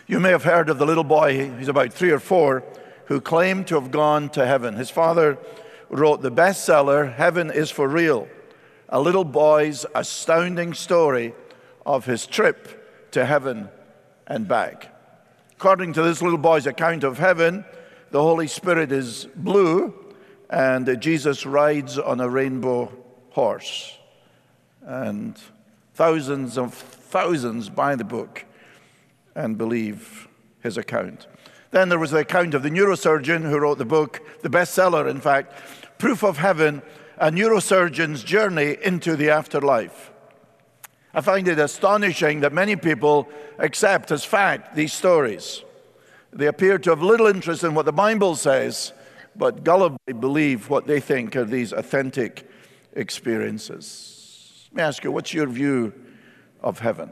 You may have heard of the little boy, he's about 3 or 4, who claimed to have gone to heaven. His father wrote the bestseller, Heaven is for Real, a little boy's astounding story of his trip to heaven and back. According to this little boy's account of heaven, the Holy Spirit is blue, and Jesus rides on a rainbow horse. And thousands of thousands buy the book and believe his account. Then there was the account of the neurosurgeon who wrote the book, the bestseller, in fact, Proof of Heaven, a neurosurgeon's journey into the afterlife. I find it astonishing that many people accept as fact these stories. They appear to have little interest in what the Bible says, but gullibly believe what they think are these authentic experiences. Let me ask you, what's your view of heaven?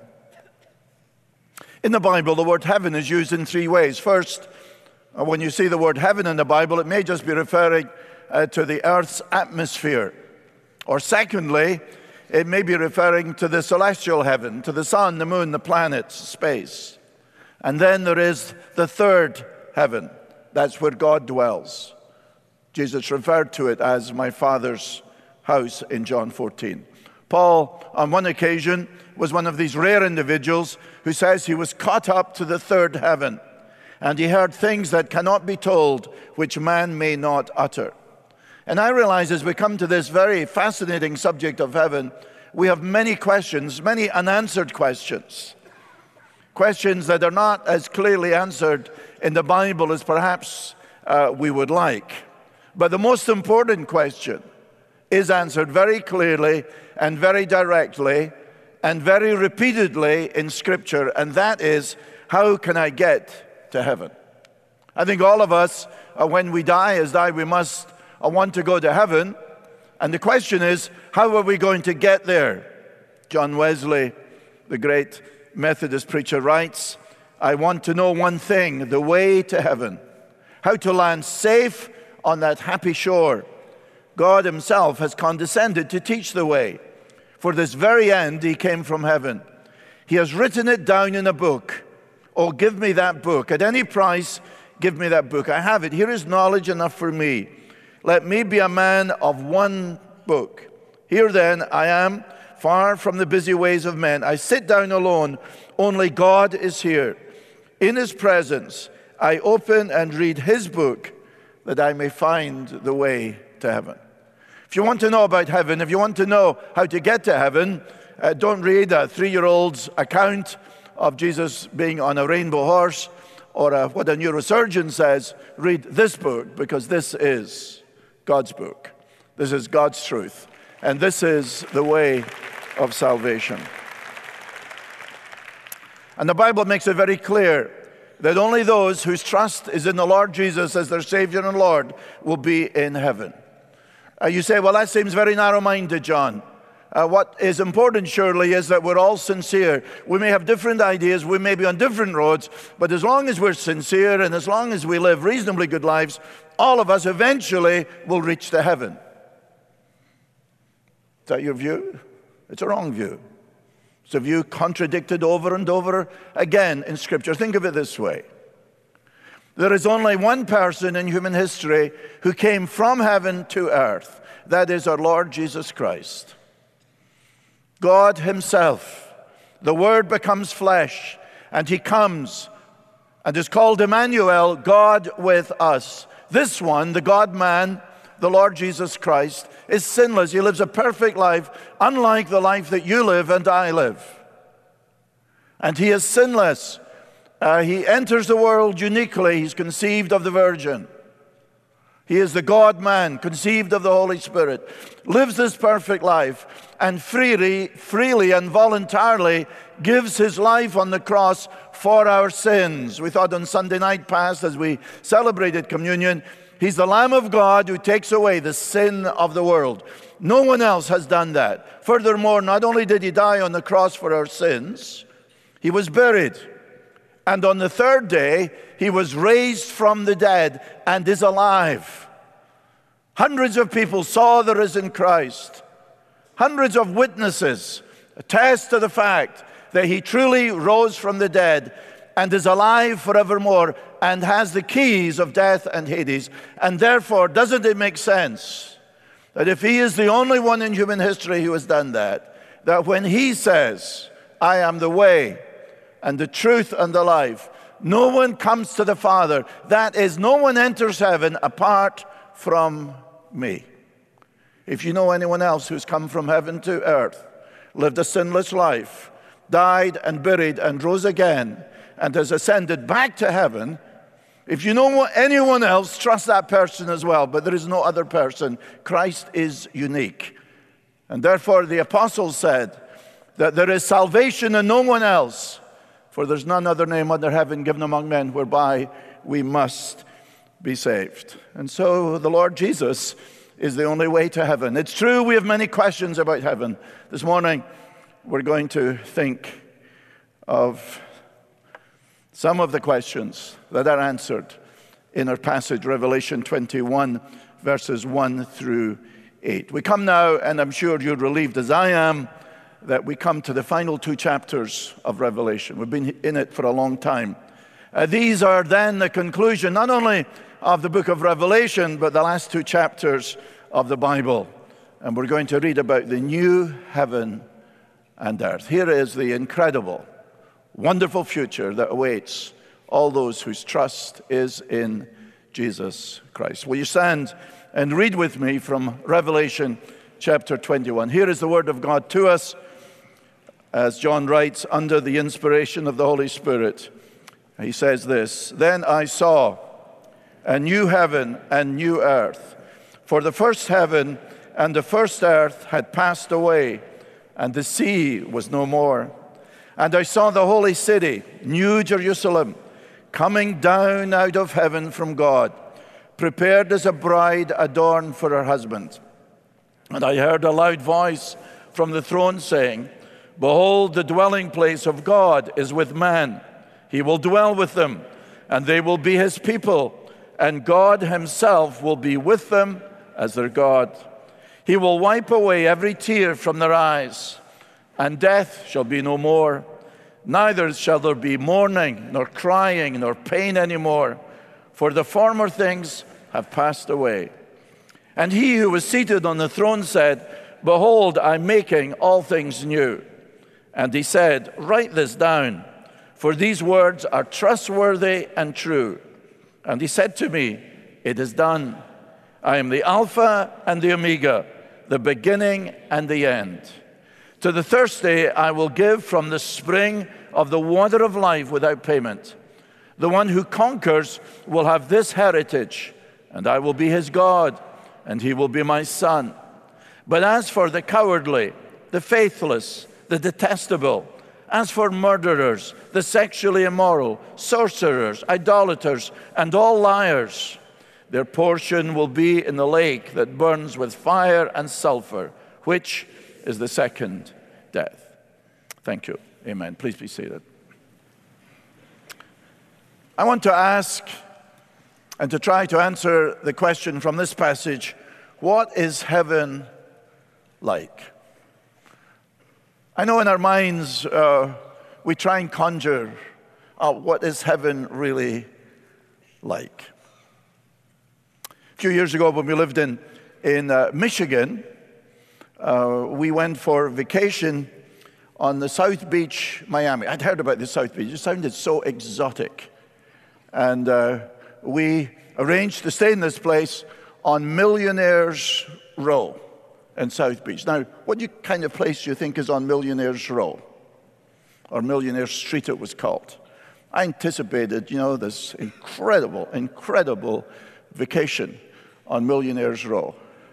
In the Bible, the word heaven is used in 3 ways. First, when you see the word heaven in the Bible, it may just be referring to the earth's atmosphere. Or secondly, it may be referring to the celestial heaven, to the sun, the moon, the planets, space. And then there is the third heaven. That's where God dwells. Jesus referred to it as my Father's house in John 14. Paul, on one occasion, was one of these rare individuals who says he was caught up to the third heaven, and he heard things that cannot be told, which man may not utter. And I realize as we come to this very fascinating subject of heaven, we have many questions, many unanswered questions. Questions that are not as clearly answered in the Bible as perhaps we would like. But the most important question is answered very clearly and very directly and very repeatedly in Scripture, and that is, how can I get to heaven? I think all of us, when we die, we must want to go to heaven, and the question is, how are we going to get there? John Wesley, the great Methodist preacher, writes, I want to know one thing, the way to heaven, how to land safe on that happy shore. God himself has condescended to teach the way. For this very end, he came from heaven. He has written it down in a book. Oh, give me that book. At any price, give me that book. I have it. Here is knowledge enough for me. Let me be a man of one book. Here then I am, far from the busy ways of men. I sit down alone. Only God is here. In his presence, I open and read his book, that I may find the way to heaven. If you want to know about heaven, if you want to know how to get to heaven, don't read a 3-year-old's account of Jesus being on a rainbow horse or what a neurosurgeon says. Read this book, because this is God's book. This is God's truth. And this is the way of salvation. And the Bible makes it very clear that only those whose trust is in the Lord Jesus as their Savior and Lord will be in heaven. You say, well, that seems very narrow-minded, John. What is important, surely, is that we're all sincere. We may have different ideas, we may be on different roads, but as long as we're sincere and as long as we live reasonably good lives, all of us eventually will reach to heaven. Is that your view? It's a wrong view. It's a view contradicted over and over again in Scripture. Think of it this way. There is only one person in human history who came from heaven to earth. That is our Lord Jesus Christ. God himself. The Word becomes flesh, and he comes and is called Emmanuel, God with us. This one, the God-man, the Lord Jesus Christ, is sinless. He lives a perfect life, unlike the life that you live and I live. And he is sinless. He enters the world uniquely. He's conceived of the Virgin. He is the God-man, conceived of the Holy Spirit, lives this perfect life, and freely and voluntarily gives his life on the cross for our sins. We thought on Sunday night past, as we celebrated communion, he's the Lamb of God who takes away the sin of the world. No one else has done that. Furthermore, not only did he die on the cross for our sins, he was buried. And on the third day, he was raised from the dead and is alive. Hundreds of people saw the risen Christ. Hundreds of witnesses attest to the fact that he truly rose from the dead. and is alive forevermore and has the keys of death and Hades. And therefore, doesn't it make sense that if he is the only one in human history who has done that when he says, I am the way and the truth and the life, no one comes to the Father, that is, no one enters heaven apart from me. If you know anyone else who's come from heaven to earth, lived a sinless life, died and buried and rose again, and has ascended back to heaven, if you know anyone else, trust that person as well. But there is no other person. Christ is unique. And therefore the apostles said that there is salvation in no one else, for there's none other name under heaven given among men whereby we must be saved. And so the Lord Jesus is the only way to heaven. It's true we have many questions about heaven. This morning we're going to think of some of the questions that are answered in our passage, Revelation 21, verses 1 through 8. We come now, and I'm sure you're relieved as I am, that we come to the final 2 chapters of Revelation. We've been in it for a long time. These are then the conclusion, not only of the book of Revelation, but the last 2 chapters of the Bible. And we're going to read about the new heaven and earth. Here is the incredible, wonderful future that awaits all those whose trust is in Jesus Christ. Will you stand and read with me from Revelation chapter 21? Here is the word of God to us, as John writes, under the inspiration of the Holy Spirit. He says this, Then I saw a new heaven and new earth, for the first heaven and the first earth had passed away, and the sea was no more. And I saw the holy city, New Jerusalem, coming down out of heaven from God, prepared as a bride adorned for her husband. And I heard a loud voice from the throne saying, Behold, the dwelling place of God is with man. He will dwell with them, and they will be his people, and God himself will be with them as their God. He will wipe away every tear from their eyes, and death shall be no more. Neither shall there be mourning, nor crying, nor pain anymore, for the former things have passed away. And he who was seated on the throne said, Behold, I'm making all things new. And he said, Write this down, for these words are trustworthy and true. And he said to me, It is done. I am the Alpha and the Omega, the beginning and the end. To the thirsty I will give from the spring of the water of life without payment. The one who conquers will have this heritage, and I will be his God, and he will be my son. But as for the cowardly, the faithless, the detestable, as for murderers, the sexually immoral, sorcerers, idolaters, and all liars, their portion will be in the lake that burns with fire and sulfur, which is the second death. Thank you. Amen. Please be seated. I want to ask and to try to answer the question from this passage, what is heaven like? I know in our minds we try and conjure what is heaven really like. A few years ago when we lived in Michigan, we went for vacation on the South Beach, Miami. I'd heard about the South Beach. It sounded so exotic. And we arranged to stay in this place on Millionaires Row in South Beach. Now, what kind of place do you think is on Millionaires Row? Or Millionaires Street, it was called. I anticipated, this incredible vacation on Millionaires Row.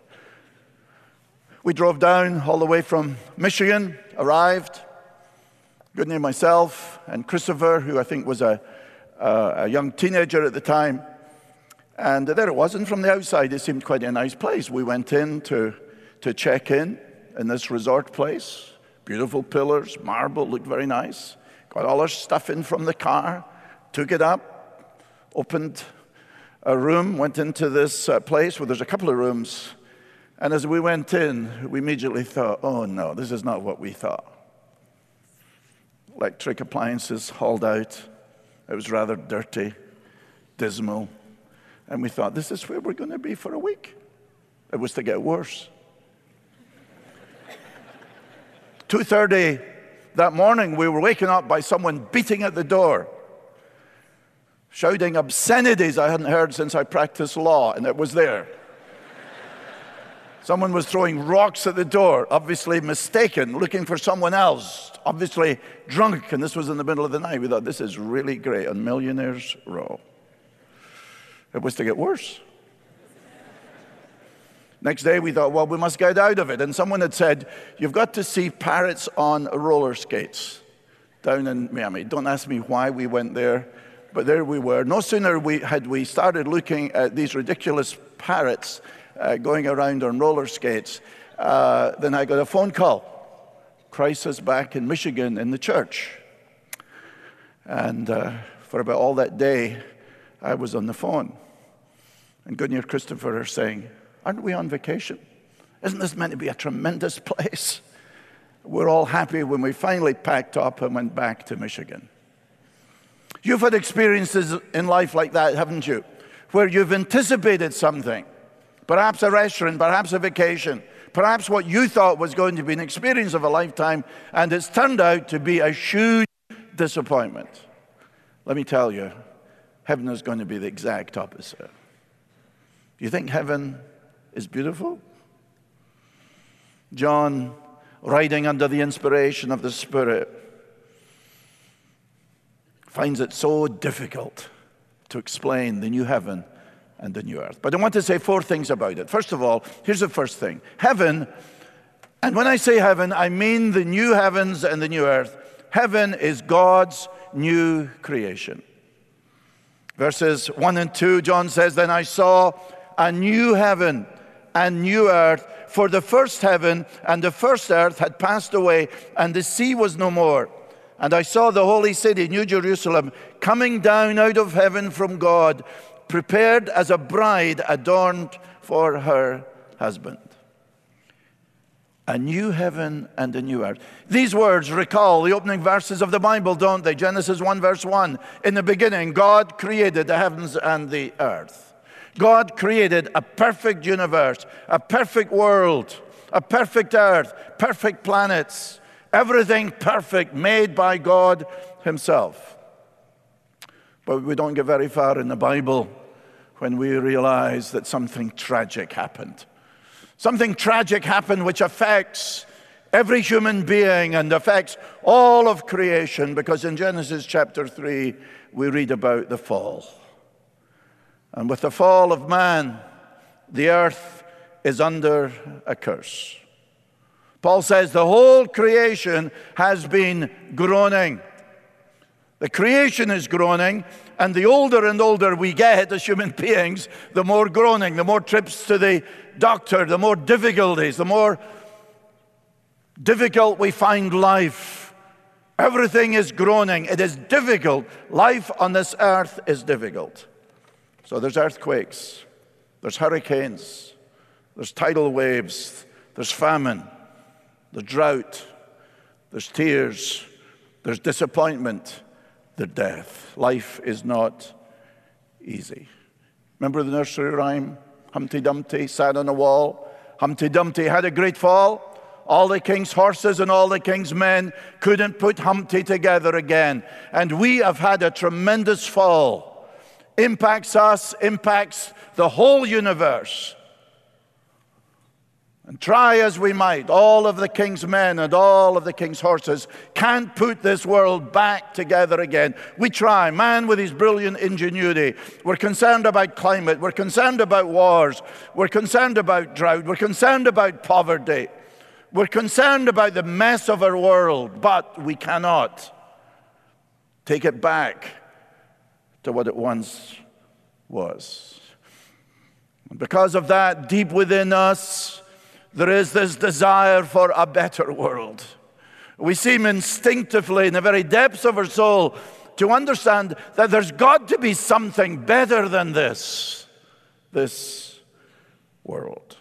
We drove down all the way from Michigan, arrived, Goodney, myself, and Christopher, who I think was a young teenager at the time. And there it was, and from the outside, it seemed quite a nice place. We went in to check in this resort place. Beautiful pillars, marble, looked very nice. Got all our stuff in from the car, took it up, opened a room, went into this place where there's a couple of rooms. And as we went in, we immediately thought, oh no, this is not what we thought. Electric appliances hauled out, It was rather dirty, dismal. And we thought, this is where we're going to be for a week. It was to get worse. 2:30 that morning, we were waken up by someone beating at the door, shouting obscenities I hadn't heard since I practiced law, and it was there. Someone was throwing rocks at the door, obviously mistaken, looking for someone else, obviously drunk, and this was in the middle of the night. We thought, this is really great on Millionaires Row. It was to get worse. Next day, we thought, well, we must get out of it. And someone had said, you've got to see parrots on roller skates down in Miami. Don't ask me why we went there, but there we were. No sooner had we started looking at these ridiculous parrots going around on roller skates than I got a phone call. Crisis back in Michigan in the church. And for about all that day, I was on the phone. And Goodyear Christopher are saying, aren't we on vacation? Isn't this meant to be a tremendous place? We're all happy when we finally packed up and went back to Michigan. You've had experiences in life like that, haven't you? Where you've anticipated something, perhaps a restaurant, perhaps a vacation, perhaps what you thought was going to be an experience of a lifetime, and it's turned out to be a huge disappointment. Let me tell you, heaven is going to be the exact opposite. You think heaven is beautiful? John, writing under the inspiration of the Spirit, finds it so difficult to explain the new heaven and the new earth. But I want to say 4 things about it. First of all, here's the first thing. Heaven, and when I say heaven, I mean the new heavens and the new earth. Heaven is God's new creation. Verses 1 and 2, John says, then I saw a new heaven and new earth, for the first heaven and the first earth had passed away, and the sea was no more. And I saw the holy city, New Jerusalem, coming down out of heaven from God, prepared as a bride adorned for her husband. A new heaven and a new earth. These words recall the opening verses of the Bible, don't they? Genesis 1 verse 1. In the beginning, God created the heavens and the earth. God created a perfect universe, a perfect world, a perfect earth, perfect planets, everything perfect, made by God himself. But we don't get very far in the Bible when we realize that something tragic happened. Something tragic happened which affects every human being and affects all of creation, because in Genesis chapter 3, we read about the fall. And with the fall of man, the earth is under a curse. Paul says the whole creation has been groaning. The creation is groaning, and the older and older we get as human beings, the more groaning, the more trips to the doctor, the more difficulties, the more difficult we find life. Everything is groaning. It is difficult. Life on this earth is difficult. So there's earthquakes, there's hurricanes, there's tidal waves, there's famine, there's drought, there's tears, there's disappointment, there's death. Life is not easy. Remember the nursery rhyme? Humpty Dumpty sat on a wall. Humpty Dumpty had a great fall. All the king's horses and all the king's men couldn't put Humpty together again. And we have had a tremendous fall. Impacts us, impacts the whole universe. And try as we might, all of the king's men and all of the king's horses can't put this world back together again. We try, man with his brilliant ingenuity. We're concerned about climate, we're concerned about wars, we're concerned about drought, we're concerned about poverty, we're concerned about the mess of our world, but we cannot take it back to what it once was. And because of that, deep within us, there is this desire for a better world. We seem instinctively, in the very depths of our soul, to understand that there's got to be something better than this world.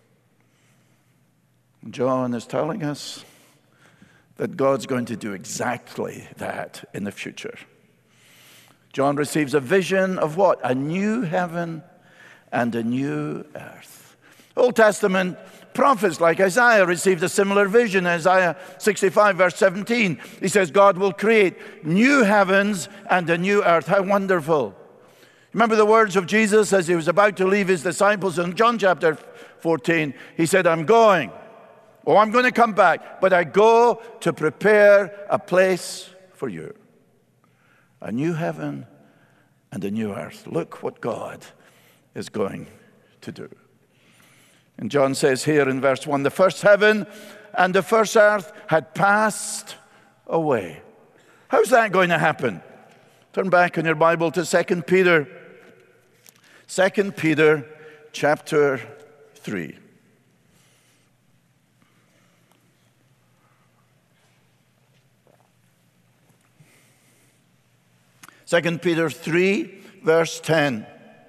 John is telling us that God's going to do exactly that in the future. John receives a vision of what? A new heaven and a new earth. Old Testament prophets like Isaiah received a similar vision. Isaiah 65 verse 17, he says, God will create new heavens and a new earth. How wonderful. Remember the words of Jesus as he was about to leave his disciples in John chapter 14. He said, I'm going. Oh, I'm going to come back, but I go to prepare a place for you. A new heaven and a new earth. Look what God is going to do. And John says here in verse 1, the first heaven and the first earth had passed away. How's that going to happen? Turn back in your Bible to 2 Peter. 2 Peter chapter 3. 2 Peter 3, verse 10.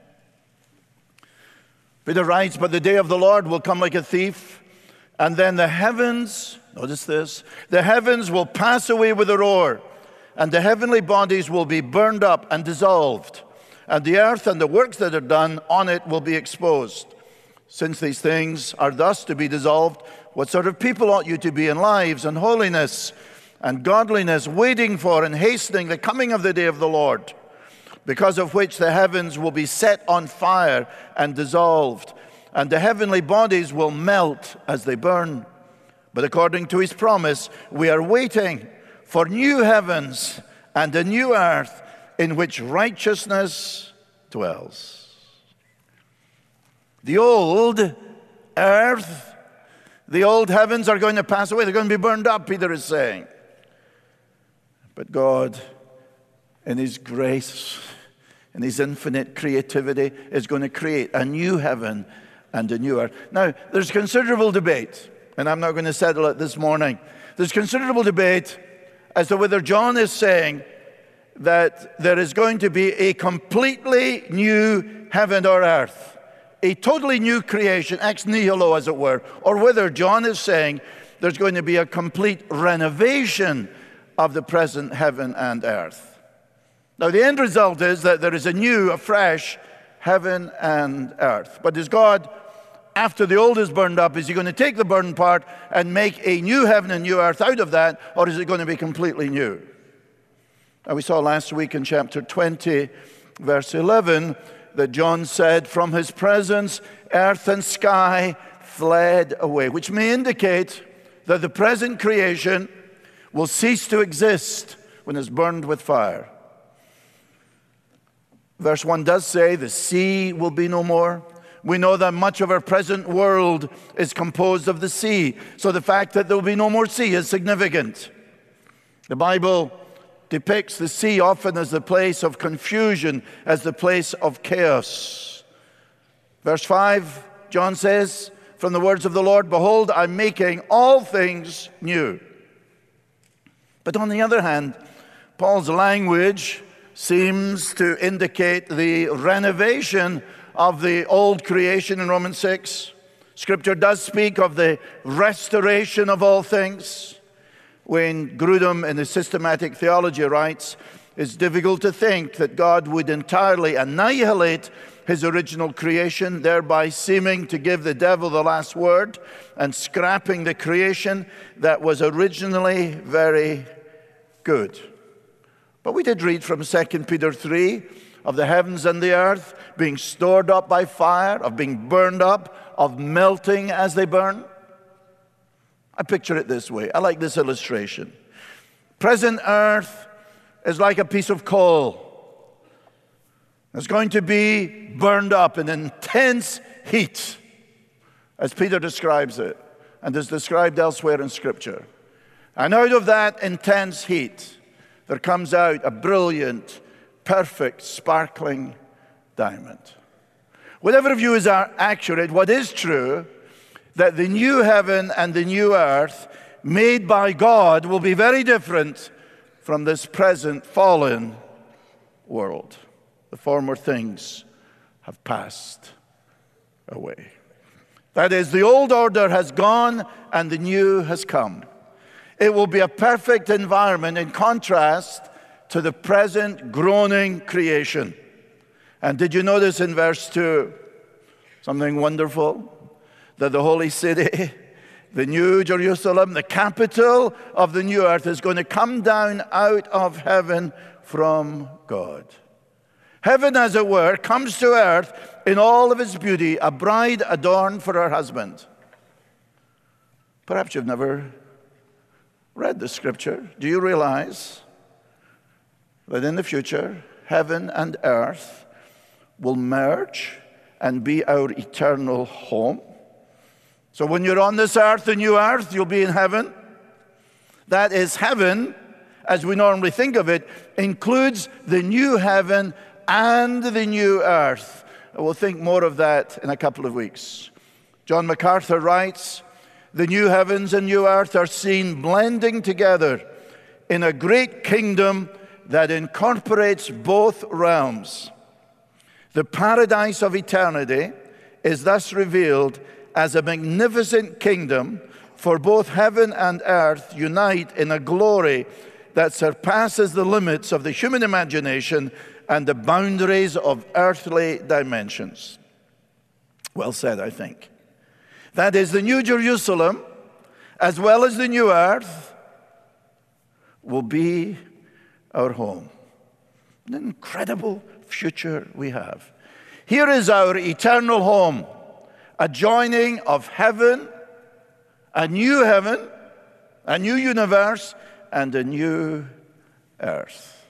Peter writes, but the day of the Lord will come like a thief, and then the heavens, notice this, the heavens will pass away with a roar, and the heavenly bodies will be burned up and dissolved, and the earth and the works that are done on it will be exposed. Since these things are thus to be dissolved, what sort of people ought you to be in lives and holiness and godliness, waiting for and hastening the coming of the day of the Lord, because of which the heavens will be set on fire and dissolved, and the heavenly bodies will melt as they burn. But according to his promise, we are waiting for new heavens and a new earth in which righteousness dwells. The old earth, the old heavens are going to pass away. They're going to be burned up, Peter is saying. But God, in his grace, in his infinite creativity, is going to create a new heaven and a new earth. Now, there's considerable debate, and I'm not going to settle it this morning. There's considerable debate as to whether John is saying that there is going to be a completely new heaven or earth, a totally new creation, ex nihilo as it were, or whether John is saying there's going to be a complete renovation of the present heaven and earth. Now, the end result is that there is a new, a fresh heaven and earth. But is God, after the old is burned up, is he going to take the burned part and make a new heaven and new earth out of that, or is it going to be completely new? Now, we saw last week in chapter 20, verse 11, that John said, from his presence, earth and sky fled away, which may indicate that the present creation will cease to exist when it's burned with fire. Verse 1 does say the sea will be no more. We know that much of our present world is composed of the sea. So the fact that there will be no more sea is significant. The Bible depicts the sea often as the place of confusion, as the place of chaos. Verse 5, John says, from the words of the Lord, behold, I'm making all things new. But on the other hand, Paul's language seems to indicate the renovation of the old creation in Romans 6. Scripture does speak of the restoration of all things. Wayne Grudem in his Systematic Theology writes, it's difficult to think that God would entirely annihilate his original creation, thereby seeming to give the devil the last word and scrapping the creation that was originally very good. But we did read from 2 Peter 3 of the heavens and the earth being stored up by fire, of being burned up, of melting as they burn. I picture it this way. I like this illustration. Present earth is like a piece of coal. It's going to be burned up in intense heat, as Peter describes it, and is described elsewhere in Scripture. And out of that intense heat, there comes out a brilliant, perfect, sparkling diamond. Whatever view is accurate, what is true, that the new heaven and the new earth made by God will be very different from this present fallen world. The former things have passed away. That is, the old order has gone and the new has come. It will be a perfect environment in contrast to the present groaning creation. And did you notice in verse 2 something wonderful? That the holy city, the new Jerusalem, the capital of the new earth, is going to come down out of heaven from God. Heaven, as it were, comes to earth in all of its beauty, a bride adorned for her husband. Perhaps you've never read the scripture. Do you realize that in the future, heaven and earth will merge and be our eternal home? So when you're on this earth, the new earth, you'll be in heaven. That is, heaven, as we normally think of it, includes the new heaven and the new earth. We'll think more of that in a couple of weeks. John MacArthur writes, the new heavens and new earth are seen blending together in a great kingdom that incorporates both realms. The paradise of eternity is thus revealed as a magnificent kingdom, for both heaven and earth unite in a glory that surpasses the limits of the human imagination and the boundaries of earthly dimensions. Well said, I think. That is, the new Jerusalem, as well as the new earth, will be our home. An incredible future we have. Here is our eternal home, a joining of heaven, a new universe, and a new earth.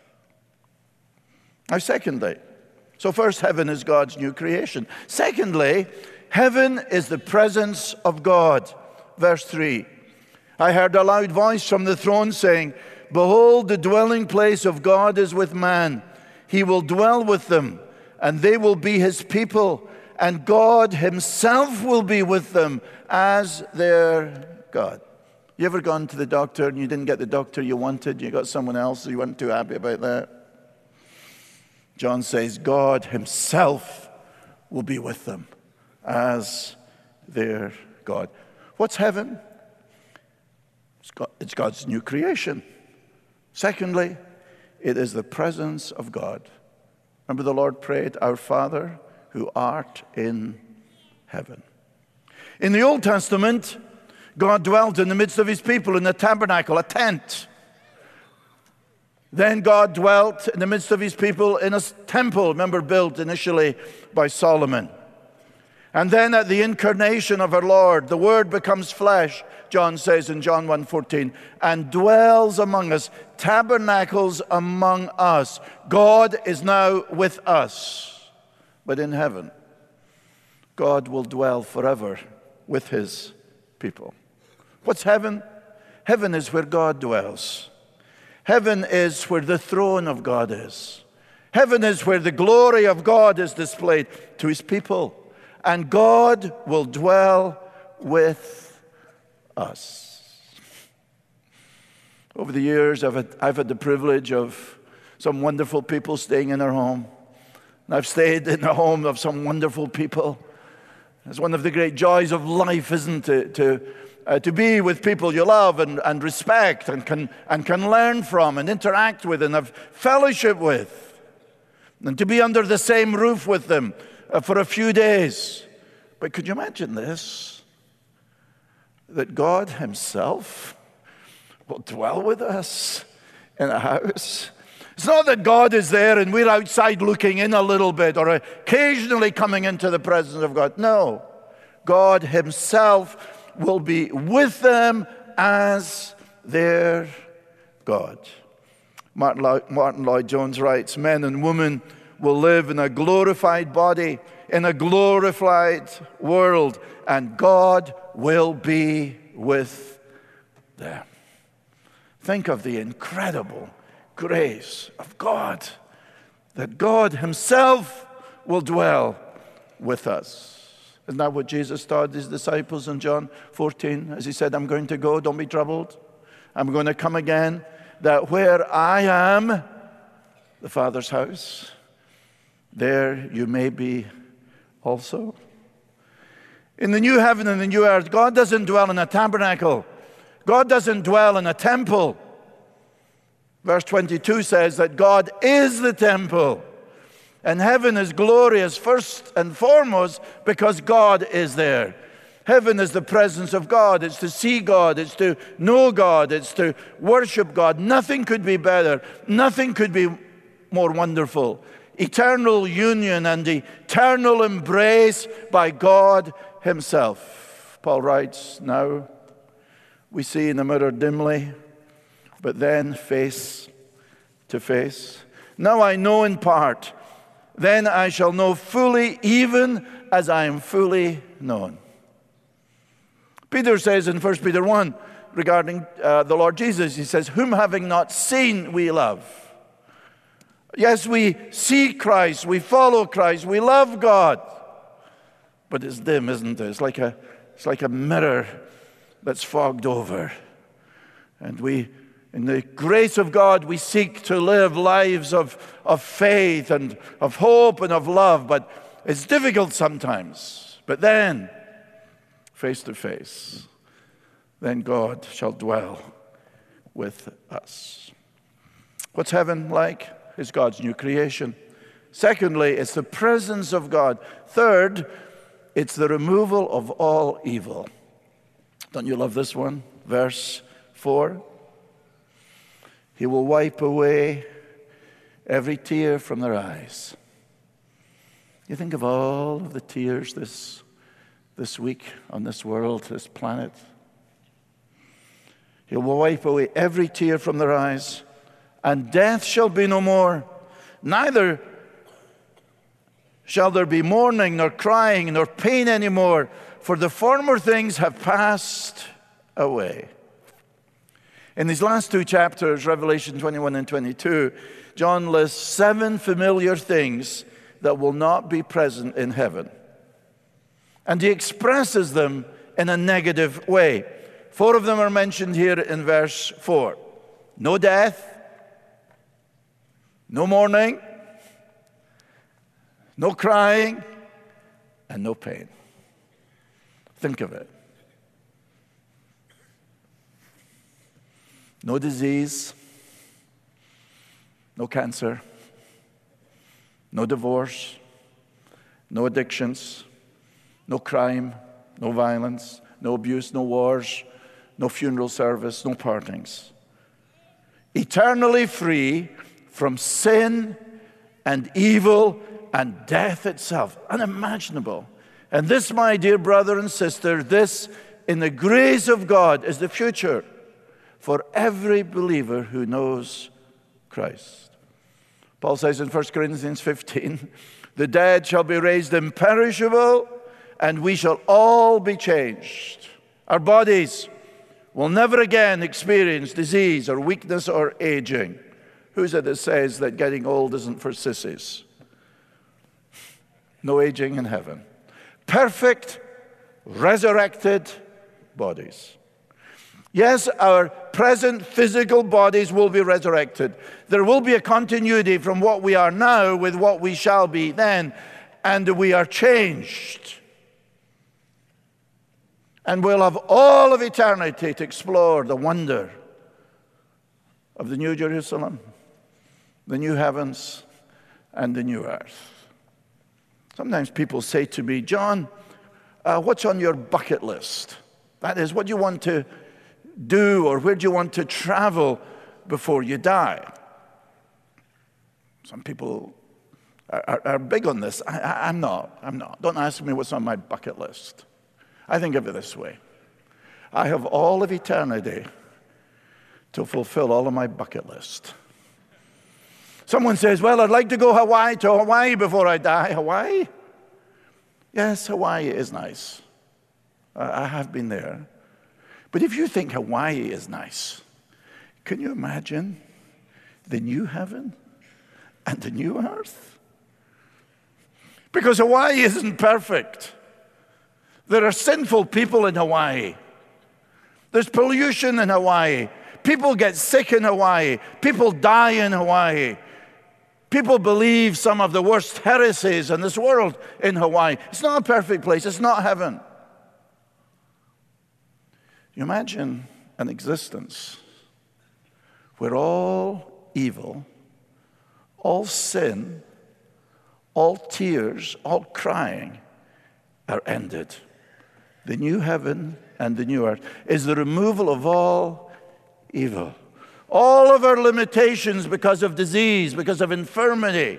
Now, secondly, so first, heaven is God's new creation. Secondly, heaven is the presence of God. Verse 3, I heard a loud voice from the throne saying, behold, the dwelling place of God is with man. He will dwell with them, and they will be his people, and God himself will be with them as their God. You ever gone to the doctor and you didn't get the doctor you wanted? You got someone else, so you weren't too happy about that? John says God himself will be with them as their God. What's heaven? It's God's new creation. Secondly, it is the presence of God. Remember the Lord prayed, our Father who art in heaven. In the Old Testament, God dwelt in the midst of his people in the tabernacle, a tent. Then God dwelt in the midst of his people in a temple, remember, built initially by Solomon. And then at the incarnation of our Lord, the Word becomes flesh, John says in John 1:14, and dwells among us, tabernacles among us. God is now with us, but in heaven, God will dwell forever with his people. What's heaven? Heaven is where God dwells. Heaven is where the throne of God is. Heaven is where the glory of God is displayed to his people. And God will dwell with us. Over the years, I've had the privilege of some wonderful people staying in our home. And I've stayed in the home of some wonderful people. It's one of the great joys of life, isn't it? To be with people you love and respect and can learn from and interact with and have fellowship with. And to be under the same roof with them for a few days. But could you imagine this? That God himself will dwell with us in a house. It's not that God is there and we're outside looking in a little bit or occasionally coming into the presence of God. No, God himself will be with them as their God. Martin Lloyd-Jones writes, men and women will live in a glorified body, in a glorified world, and God will be with them. Think of the incredible grace of God, that God himself will dwell with us. Isn't that what Jesus taught his disciples in John 14? As he said, I'm going to go, don't be troubled. I'm going to come again, that where I am, the Father's house, there you may be also. In the new heaven and the new earth, God doesn't dwell in a tabernacle. God doesn't dwell in a temple. Verse 22 says that God is the temple, and heaven is glorious first and foremost because God is there. Heaven is the presence of God. It's to see God. It's to know God. It's to worship God. Nothing could be better. Nothing could be more wonderful. Eternal union and eternal embrace by God himself. Paul writes, now we see in the mirror dimly, but then face to face. Now I know in part, then I shall know fully, even as I am fully known. Peter says in 1 Peter 1 regarding the Lord Jesus, he says, whom having not seen we love. Yes, we see Christ, we follow Christ, we love God. But it's dim, isn't it? It's like a mirror that's fogged over. And in the grace of God, we seek to live lives of faith and of hope and of love. But it's difficult sometimes. But then, face to face, then God shall dwell with us. What's heaven like? It's God's new creation. Secondly, it's the presence of God. Third, it's the removal of all evil. Don't you love this one? Verse 4. He will wipe away every tear from their eyes. You think of all of the tears this week on this world, this planet. He will wipe away every tear from their eyes, and death shall be no more. Neither shall there be mourning, nor crying, nor pain anymore, for the former things have passed away. In these last two chapters, Revelation 21 and 22, John lists 7 familiar things that will not be present in heaven. And he expresses them in a negative way. 4 of them are mentioned here in verse 4. No death, no mourning, no crying, and no pain. Think of it. No disease, no cancer, no divorce, no addictions, no crime, no violence, no abuse, no wars, no funeral service, no partings. Eternally free from sin and evil and death itself. Unimaginable. And this, my dear brother and sister, this, in the grace of God, is the future for every believer who knows Christ. Paul says in 1 Corinthians 15, the dead shall be raised imperishable, and we shall all be changed. Our bodies will never again experience disease or weakness or aging. Who's it that says that getting old isn't for sissies? No aging in heaven. Perfect, resurrected bodies. Yes, our present physical bodies will be resurrected. There will be a continuity from what we are now with what we shall be then, and we are changed. And we'll have all of eternity to explore the wonder of the New Jerusalem, the new heavens, and the new earth. Sometimes people say to me, John, what's on your bucket list? That is, what do you want to do, or where do you want to travel before you die? Some people are big on this. I'm not. Don't ask me what's on my bucket list. I think of it this way. I have all of eternity to fulfill all of my bucket list. Someone says, well, I'd like to go to Hawaii before I die. Hawaii? Yes, Hawaii is nice. I have been there. But if you think Hawaii is nice, can you imagine the new heaven and the new earth? Because Hawaii isn't perfect. There are sinful people in Hawaii. There's pollution in Hawaii. People get sick in Hawaii. People die in Hawaii. People believe some of the worst heresies in this world in Hawaii. It's not a perfect place. It's not heaven. You imagine an existence where all evil, all sin, all tears, all crying are ended. The new heaven and the new earth is the removal of all evil. All of our limitations because of disease, because of infirmity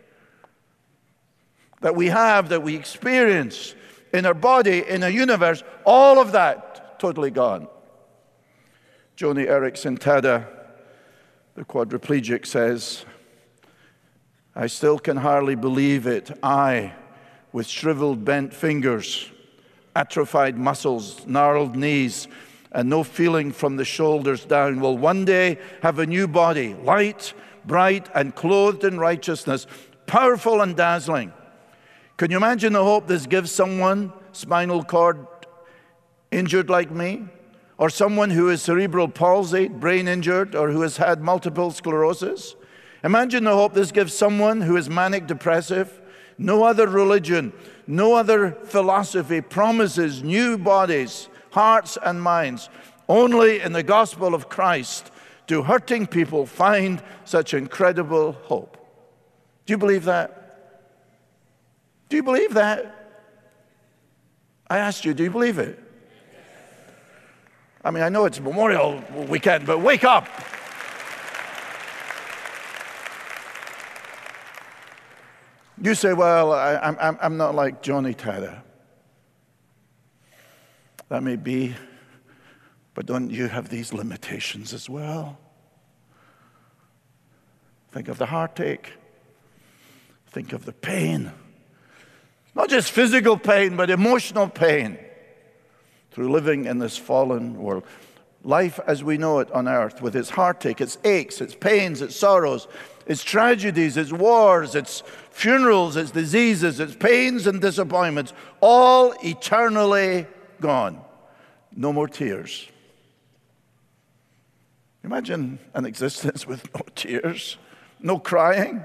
that we have, that we experience in our body, in our universe, all of that totally gone. Joni Eareckson Tada, the quadriplegic, says, I still can hardly believe it. I, with shriveled bent fingers, atrophied muscles, gnarled knees, and no feeling from the shoulders down, will one day have a new body, light, bright, and clothed in righteousness, powerful and dazzling. Can you imagine the hope this gives someone, spinal cord injured like me, or someone who is cerebral palsy, brain injured, or who has had multiple sclerosis? Imagine the hope this gives someone who is manic depressive. No other religion, no other philosophy promises new bodies, hearts and minds. Only in the gospel of Christ do hurting people find such incredible hope. Do you believe that? Do you believe that? I asked you, do you believe it? I mean, I know it's Memorial Weekend, but wake up. You say, well, I'm not like Joni Tada. That may be, but don't you have these limitations as well? Think of the heartache. Think of the pain. Not just physical pain, but emotional pain through living in this fallen world. Life as we know it on earth, with its heartache, its aches, its pains, its sorrows, its tragedies, its wars, its funerals, its diseases, its pains and disappointments, all eternally gone. No more tears. Imagine an existence with no tears, no crying.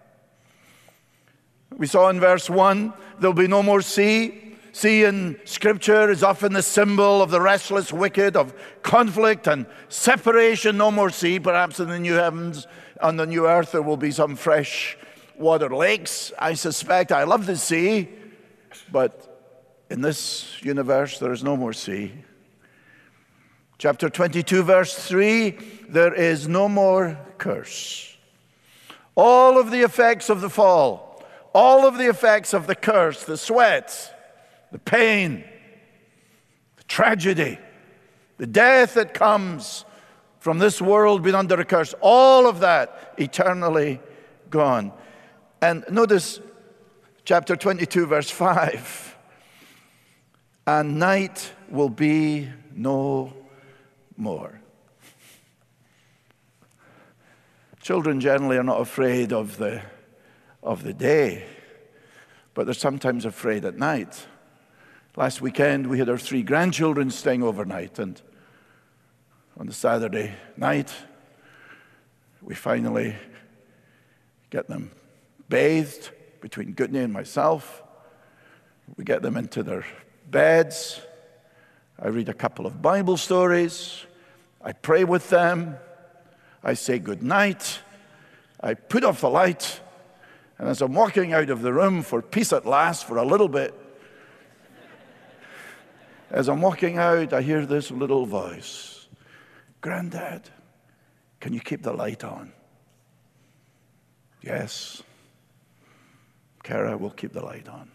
We saw in verse 1, there'll be no more sea. Sea in Scripture is often the symbol of the restless wicked, of conflict and separation. No more sea. Perhaps in the new heavens, on the new earth, there will be some fresh water lakes, I suspect. I love the sea, but in this universe, there is no more sea. Chapter 22, verse 3, there is no more curse. All of the effects of the fall, all of the effects of the curse, the sweat, the pain, the tragedy, the death that comes from this world being under a curse, all of that eternally gone. And notice chapter 22, verse 5. And night will be no more. Children generally are not afraid of the day, but they're sometimes afraid at night. Last weekend, we had our 3 grandchildren staying overnight, and on the Saturday night, we finally get them bathed between Gutney and myself. We get them into their beds. I read a couple of Bible stories. I pray with them. I say good night. I put off the light, and as I'm walking out of the room for peace at last for a little bit, as I'm walking out, I hear this little voice. Granddad, can you keep the light on? Yes. Kara will keep the light on.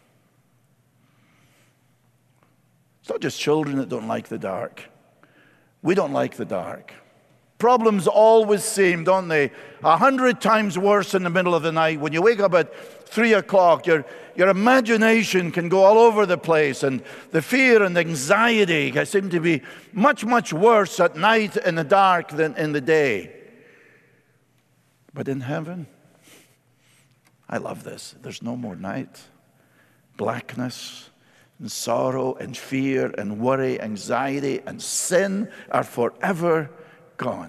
It's not just children that don't like the dark. We don't like the dark. Problems always seem, don't they, 100 times worse in the middle of the night. When you wake up at 3 o'clock, your imagination can go all over the place, and the fear and anxiety seem to be much, much worse at night in the dark than in the day. But in heaven, I love this. There's no more night. Blackness and sorrow and fear and worry, anxiety and sin are forever gone.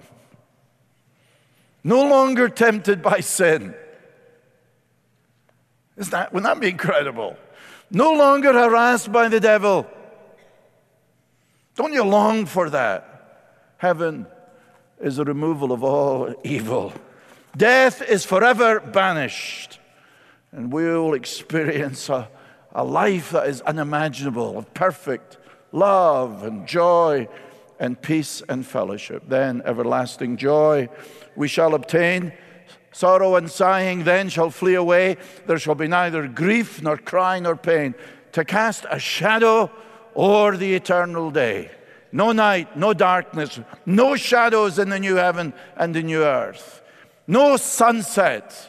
No longer tempted by sin. Wouldn't that be incredible? No longer harassed by the devil. Don't you long for that? Heaven is the removal of all evil. Death is forever banished, and we'll experience a life that is unimaginable, of perfect love and joy and peace and fellowship. Then everlasting joy we shall obtain. Sorrow and sighing then shall flee away. There shall be neither grief nor cry nor pain, to cast a shadow o'er the eternal day. No night, no darkness, no shadows in the new heaven and the new earth. No sunset.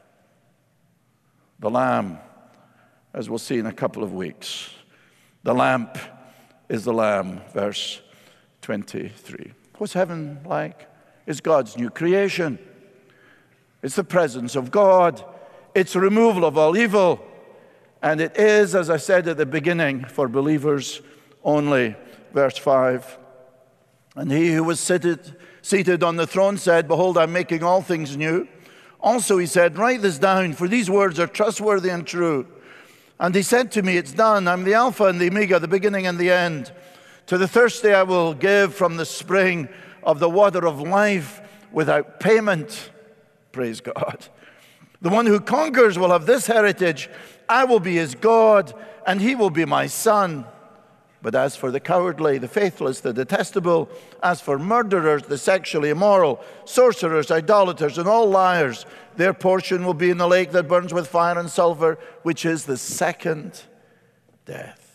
The Lamb, as we'll see in a couple of weeks, the lamp is the Lamb, verse 23. What's heaven like? It's God's new creation. It's the presence of God. It's removal of all evil. And it is, as I said at the beginning, for believers only. Verse 5. And he who was seated on the throne said, Behold, I'm making all things new. Also he said, Write this down, for these words are trustworthy and true. And he said to me, It's done. I'm the Alpha and the Omega, the beginning and the end. To the thirsty I will give from the spring of the water of life without payment. Praise God. The one who conquers will have this heritage. I will be his God, and he will be my son. But as for the cowardly, the faithless, the detestable, as for murderers, the sexually immoral, sorcerers, idolaters, and all liars, their portion will be in the lake that burns with fire and sulfur, which is the second death.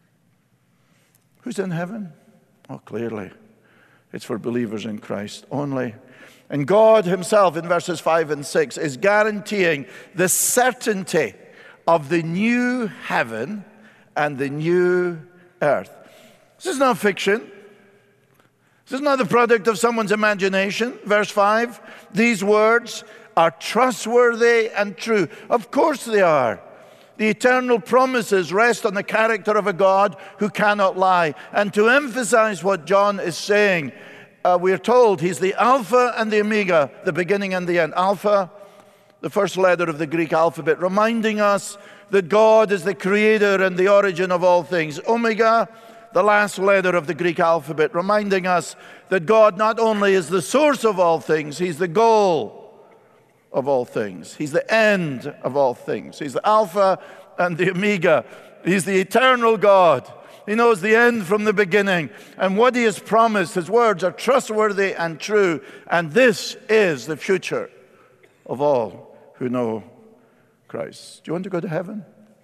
Who's in heaven? Oh, clearly, it's for believers in Christ only. And God himself, in verses 5 and 6, is guaranteeing the certainty of the new heaven and the new earth. This is not fiction. This is not the product of someone's imagination. Verse 5, these words are trustworthy and true. Of course they are. The eternal promises rest on the character of a God who cannot lie. And to emphasize what John is saying, we are told he's the Alpha and the Omega, the beginning and the end. Alpha, the first letter of the Greek alphabet, reminding us that God is the creator and the origin of all things. Omega, the last letter of the Greek alphabet, reminding us that God not only is the source of all things, he's the goal of all things. He's the end of all things. He's the Alpha and the Omega. He's the eternal God. He knows the end from the beginning. And what he has promised, his words are trustworthy and true. And this is the future of all who know Christ. Do you want to go to heaven?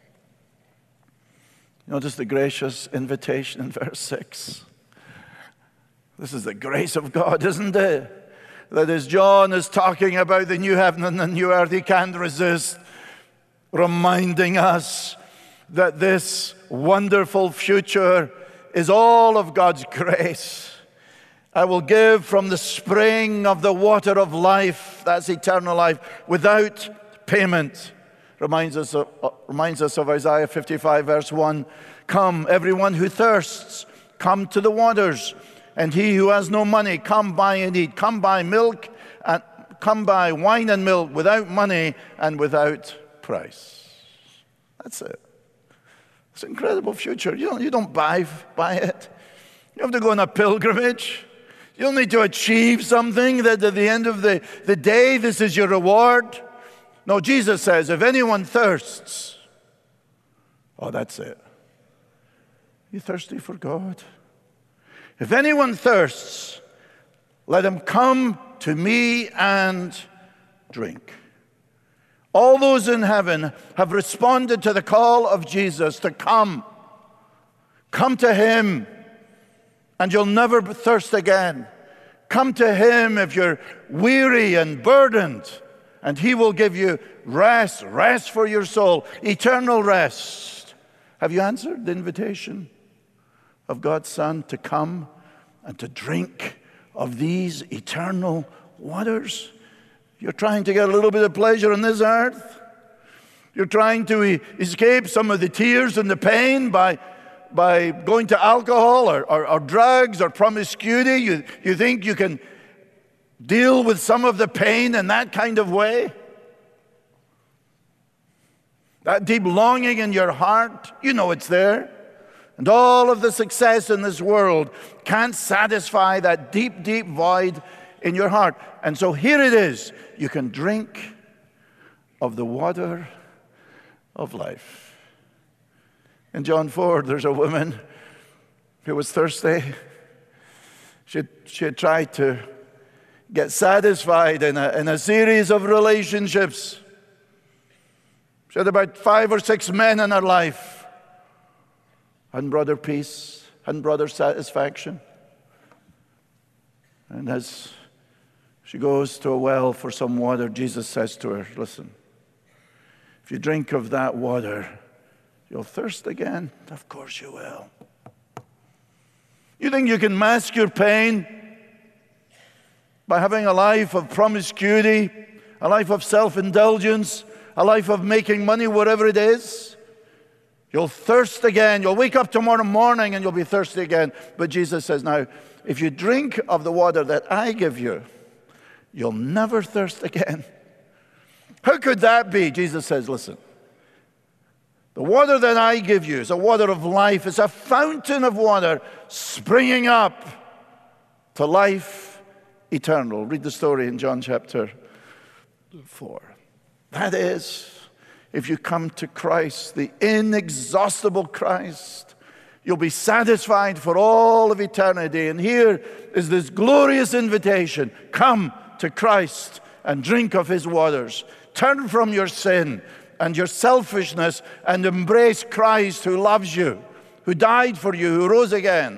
Notice the gracious invitation in verse 6. This is the grace of God, isn't it? That as John is talking about the new heaven and the new earth, he can't resist reminding us that this wonderful future is all of God's grace. I will give from the spring of the water of life, that's eternal life, without payment. Reminds us of Isaiah 55, verse 1. Come, everyone who thirsts, come to the waters. And he who has no money, come buy and eat. Come buy milk, and come buy wine and milk without money and without price. That's it. It's an incredible future. You don't buy it. You have to go on a pilgrimage. You don't need to achieve something that at the end of the day, this is your reward. No, Jesus says, if anyone thirsts, oh, that's it. You thirsty for God? If anyone thirsts, let him come to me and drink. All those in heaven have responded to the call of Jesus to come. Come to him, and you'll never thirst again. Come to him if you're weary and burdened, and he will give you rest for your soul, eternal rest. Have you answered the invitation of God's Son to come and to drink of these eternal waters? You're trying to get a little bit of pleasure on this earth. You're trying to escape some of the tears and the pain by going to alcohol or drugs or promiscuity. You think you can deal with some of the pain in that kind of way? That deep longing in your heart, you know it's there. And all of the success in this world can't satisfy that deep, deep void in your heart. And so here it is. You can drink of the water of life. In John 4, there's a woman who was thirsty. She had tried to get satisfied in a series of relationships. She had about 5 or 6 men in her life. Hadn't brought her peace, hadn't brought her satisfaction. And as she goes to a well for some water, Jesus says to her, listen, if you drink of that water, you'll thirst again. Of course you will. You think you can mask your pain by having a life of promiscuity, a life of self-indulgence, a life of making money, whatever it is? You'll thirst again. You'll wake up tomorrow morning and you'll be thirsty again. But Jesus says, now, if you drink of the water that I give you, you'll never thirst again. How could that be? Jesus says, listen, the water that I give you is a water of life. It's a fountain of water springing up to life eternal. Read the story in John chapter 4. That is, if you come to Christ, the inexhaustible Christ, you'll be satisfied for all of eternity. And here is this glorious invitation. Come to Christ and drink of his waters. Turn from your sin and your selfishness and embrace Christ who loves you, who died for you, who rose again.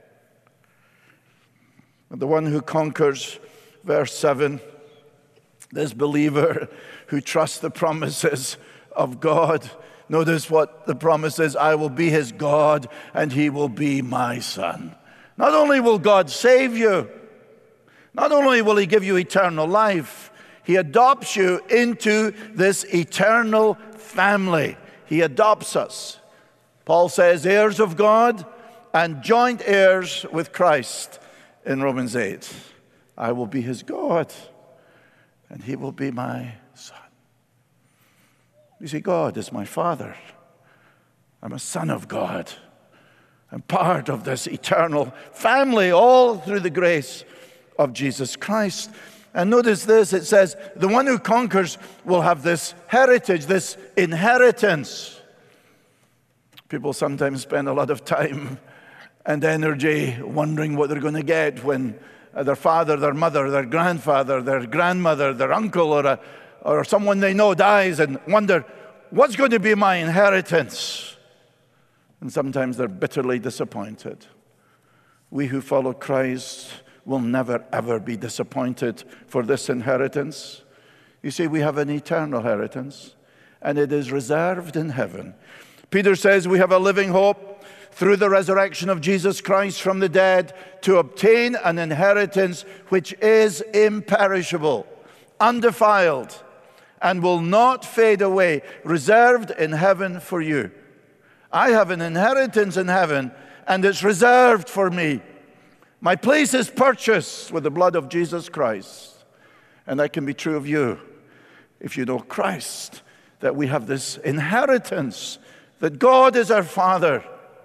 And the one who conquers, verse 7, this believer who trusts the promises of God. Notice what the promise is: I will be his God and he will be my son. Not only will God save you, not only will he give you eternal life, he adopts you into this eternal family. He adopts us. Paul says, heirs of God and joint heirs with Christ in Romans 8. I will be his God and he will be my son. You see, God is my Father. I'm a son of God. I'm part of this eternal family, all through the grace of Jesus Christ. And notice this, it says, the one who conquers will have this heritage, this inheritance. People sometimes spend a lot of time and energy wondering what they're going to get when their father, their mother, their grandfather, their grandmother, their uncle, or someone they know dies, and wonder, what's going to be my inheritance? And sometimes they're bitterly disappointed. We who follow Christ will never, ever be disappointed for this inheritance. You see, we have an eternal inheritance, and it is reserved in heaven. Peter says we have a living hope through the resurrection of Jesus Christ from the dead to obtain an inheritance which is imperishable, undefiled, and will not fade away, reserved in heaven for you. I have an inheritance in heaven, and it's reserved for me. My place is purchased with the blood of Jesus Christ. And that can be true of you if you know Christ, that we have this inheritance, that God is our Father.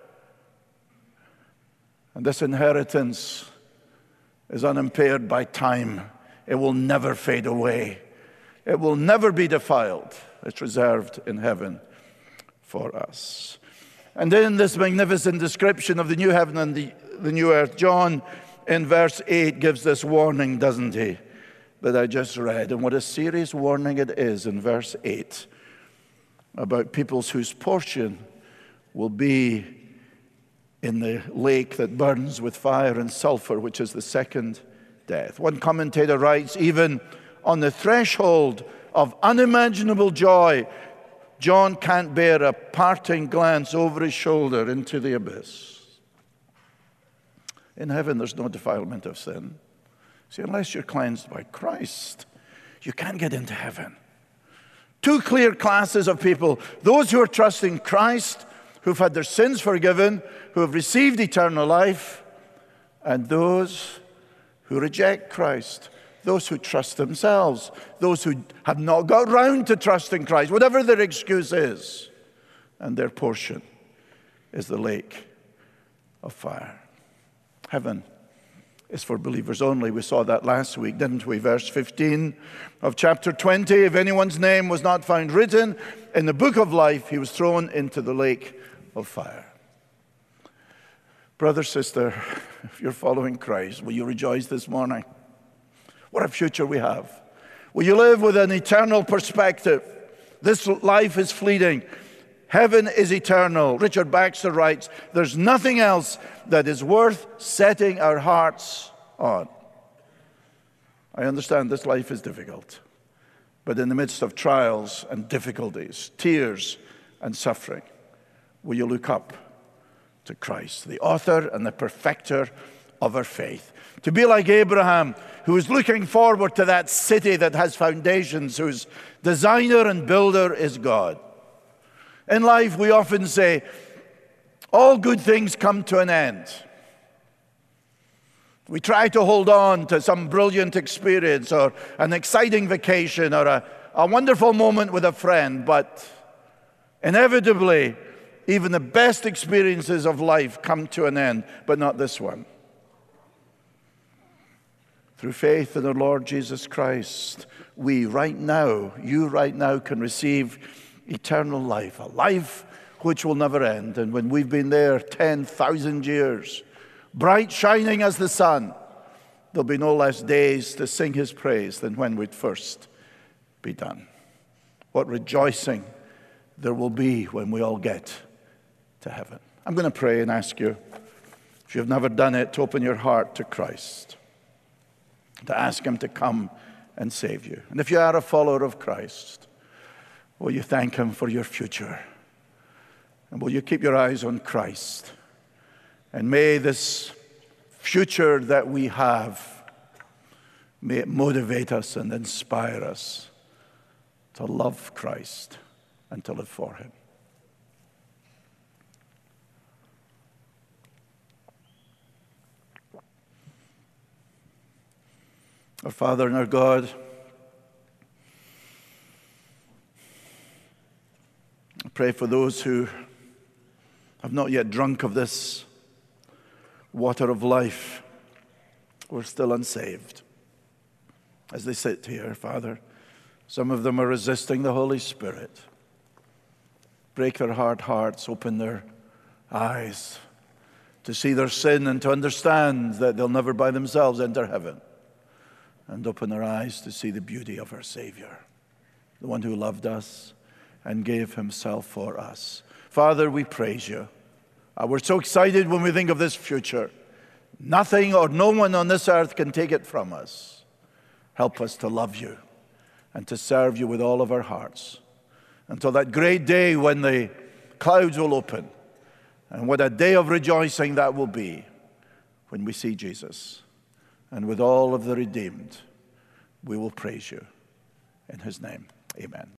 And this inheritance is unimpaired by time. It will never fade away. It will never be defiled. It's reserved in heaven for us. And in this magnificent description of the new heaven and the new earth, John in verse 8 gives this warning, doesn't he, that I just read. And what a serious warning it is in verse 8 about peoples whose portion will be in the lake that burns with fire and sulfur, which is the second death. One commentator writes, even on the threshold of unimaginable joy, John can't bear a parting glance over his shoulder into the abyss. In heaven, there's no defilement of sin. See, unless you're cleansed by Christ, you can't get into heaven. Two clear classes of people: those who are trusting Christ, who've had their sins forgiven, who have received eternal life, and those who reject Christ, those who trust themselves, those who have not got round to trusting Christ, whatever their excuse is, and their portion is the lake of fire. Heaven is for believers only. We saw that last week, didn't we? Verse 15 of chapter 20, if anyone's name was not found written in the book of life, he was thrown into the lake of fire. Brother, sister, if you're following Christ, will you rejoice this morning? What a future we have. Will you live with an eternal perspective? This life is fleeting. Heaven is eternal. Richard Baxter writes, there's nothing else that is worth setting our hearts on. I understand this life is difficult, but in the midst of trials and difficulties, tears and suffering, will you look up to Christ, the author and the perfecter of our faith? To be like Abraham, who is looking forward to that city that has foundations, whose designer and builder is God. In life, we often say, all good things come to an end. We try to hold on to some brilliant experience or an exciting vacation or a wonderful moment with a friend, but inevitably, even the best experiences of life come to an end, but not this one. Through faith in the Lord Jesus Christ, we right now, you right now can receive eternal life, a life which will never end. And when we've been there 10,000 years, bright shining as the sun, there'll be no less days to sing his praise than when we'd first be done. What rejoicing there will be when we all get to heaven. I'm going to pray and ask you, if you've never done it, to open your heart to Christ, to ask him to come and save you. And if you are a follower of Christ, will you thank him for your future? And will you keep your eyes on Christ? And may this future that we have, may it motivate us and inspire us to love Christ and to live for him. Our Father and our God, I pray for those who have not yet drunk of this water of life, who are still unsaved. As they sit here, Father, some of them are resisting the Holy Spirit. Break their hard hearts, open their eyes to see their sin and to understand that they'll never by themselves enter heaven. And open their eyes to see the beauty of our Savior, the one who loved us and gave himself for us. Father, we praise you. We're so excited when we think of this future. Nothing or no one on this earth can take it from us. Help us to love you and to serve you with all of our hearts until that great day when the clouds will open. And what a day of rejoicing that will be when we see Jesus. And with all of the redeemed, we will praise you. In his name, amen.